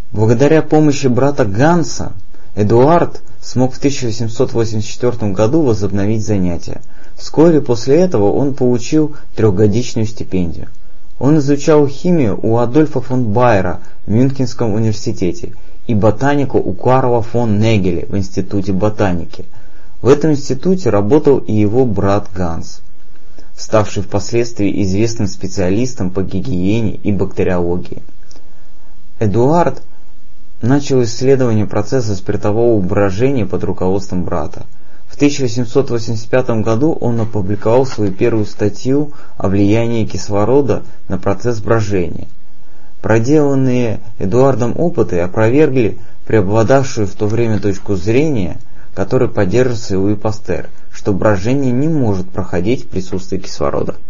Благодаря помощи брата Ганса, Эдуард смог в 1884 году возобновить занятия. Вскоре после этого он получил трехгодичную стипендию. Он изучал химию у Адольфа фон Байера в Мюнхенском университете и ботанику у Карла фон Негеля в Институте ботаники. В этом институте работал и его брат Ганс, ставший впоследствии известным специалистом по гигиене и бактериологии. Эдуард начал исследование процесса спиртового брожения под руководством брата. В 1885 году он опубликовал свою первую статью о влиянии кислорода на процесс брожения. Проделанные Эдуардом опыты опровергли преобладавшую в то время точку зрения, которой поддерживался Луи Пастер, что брожение не может проходить в присутствии кислорода.